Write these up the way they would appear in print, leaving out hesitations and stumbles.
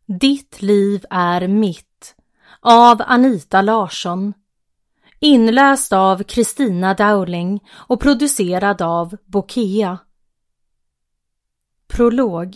Ditt liv är mitt av Anita Larsson. Inläst av Kristina Dowling och producerad av Bokea. Prolog.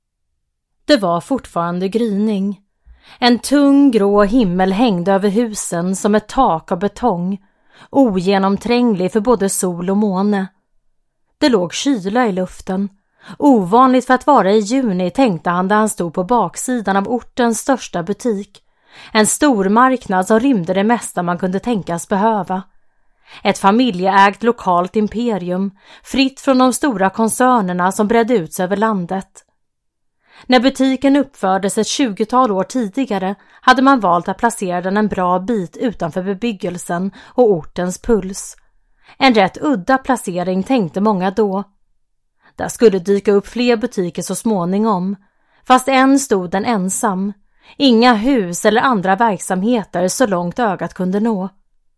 Det var fortfarande gryning. En tung grå himmel hängde över husen som ett tak av betong, ogenomtränglig för både sol och måne. Det låg kyla i luften. Ovanligt för att vara i juni, tänkte han där han stod på baksidan av ortens största butik. En stor marknad som rymde det mesta man kunde tänkas behöva. Ett familjeägt lokalt imperium, fritt från de stora koncernerna som bredde ut sig över landet. När butiken uppfördes ett 20-tal år tidigare hade man valt att placera den en bra bit utanför bebyggelsen och ortens puls. En rätt udda placering, tänkte många då. Där skulle dyka upp fler butiker så småningom, fast än stod den ensam. Inga hus eller andra verksamheter så långt ögat kunde nå.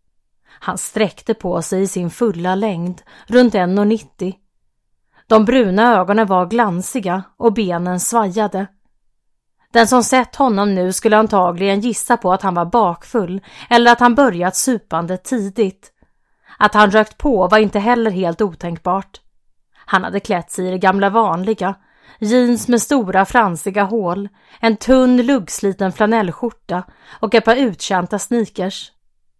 Han sträckte på sig i sin fulla längd, runt 1,90. De bruna ögonen var glansiga och benen svajade. Den som sett honom nu skulle antagligen gissa på att han var bakfull eller att han börjat supande tidigt. Att han rökt på var inte heller helt otänkbart. Han hade klätt sig i det gamla vanliga, jeans med stora fransiga hål, en tunn luggsliten flanellskjorta och ett par uttjänta sneakers.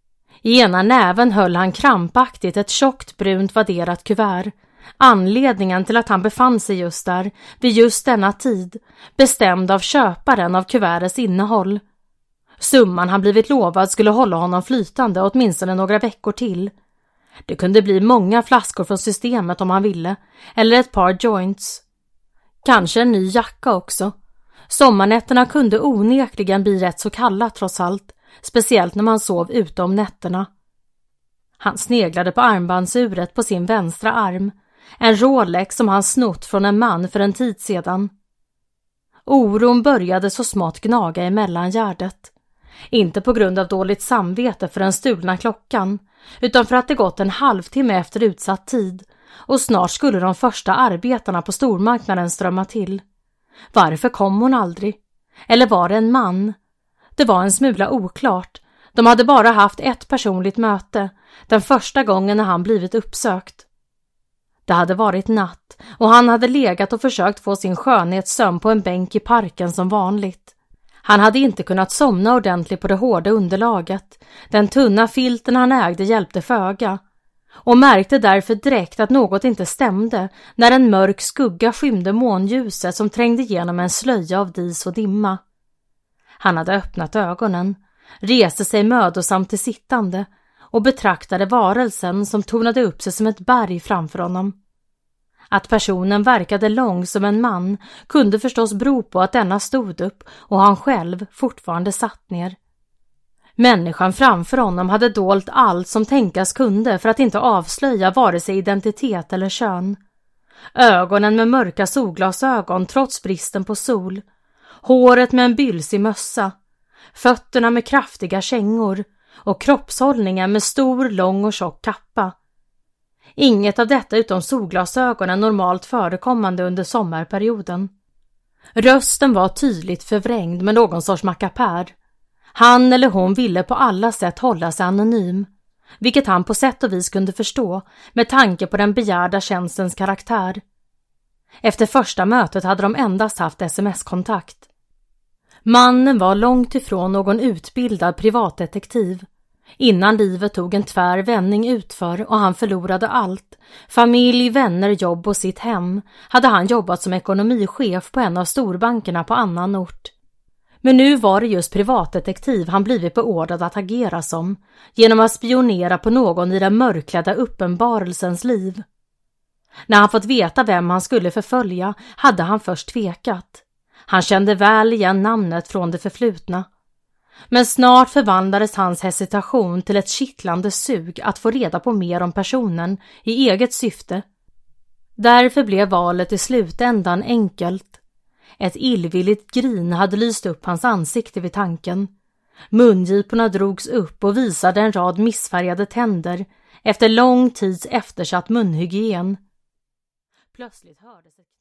I ena näven höll han krampaktigt ett tjockt brunt vadderat kuvert. Anledningen till att han befann sig just där, vid just denna tid, bestämd av köparen av kuvertets innehåll. Summan han blivit lovad skulle hålla honom flytande åtminstone några veckor till. Det kunde bli många flaskor från systemet om han ville, eller ett par joints. Kanske en ny jacka också. Sommarnätterna kunde onekligen bli rätt så kalla trots allt, speciellt när man sov ute om nätterna. Han sneglade på armbandsuret på sin vänstra arm, en Rolex som han snott från en man för en tid sedan. Oron började så smått gnaga i mellangärdet. Inte på grund av dåligt samvete för den stulna klockan, utan för att det gått en halvtimme efter utsatt tid och snart skulle de första arbetarna på stormarknaden strömma till. Varför kom hon aldrig? Eller var det en man? Det var en smula oklart. De hade bara haft ett personligt möte, den första gången när han blivit uppsökt. Det hade varit natt och han hade legat och försökt få sin skönhetssömn på en bänk i parken som vanligt. Han hade inte kunnat somna ordentligt på det hårda underlaget. Den tunna filten han ägde hjälpte föga. Och märkte därför direkt att något inte stämde när en mörk skugga skymde månljuset som trängde igenom en slöja av dis och dimma. Han hade öppnat ögonen, reste sig mödosamt till sittande och betraktade varelsen som tornade upp sig som ett berg framför honom. Att personen verkade lång som en man kunde förstås bero på att denna stod upp och han själv fortfarande satt ner. Människan framför honom hade dolt allt som tänkas kunde för att inte avslöja vare sig identitet eller kön. Ögonen med mörka solglasögon trots bristen på sol, håret med en bylsig mössa, fötterna med kraftiga kängor och kroppshållningen med stor, lång och tjock kappa. Inget av detta utom solglasögonen normalt förekommande under sommarperioden. Rösten var tydligt förvrängd med någon sorts mackapär. Han eller hon ville på alla sätt hålla sig anonym, vilket han på sätt och vis kunde förstå med tanke på den begärda tjänstens karaktär. Efter första mötet hade de endast haft sms-kontakt. Mannen var långt ifrån någon utbildad privatdetektiv. Innan livet tog en tvär vändning utför och han förlorade allt, familj, vänner, jobb och sitt hem, hade han jobbat som ekonomichef på en av storbankerna på annan ort. Men nu var det just privatdetektiv han blivit beordrad att agera som, genom att spionera på någon i den mörklädda uppenbarelsens liv. När han fått veta vem han skulle förfölja hade han först tvekat. Han kände väl igen namnet från det förflutna. Men snart förvandlades hans hesitation till ett kittlande sug att få reda på mer om personen i eget syfte. Därför blev valet i slutändan enkelt. Ett illvilligt grin hade lyst upp hans ansikte vid tanken. Mungiporna drogs upp och visade en rad missfärgade tänder efter lång tids eftersatt munhygien. Plötsligt hördes ett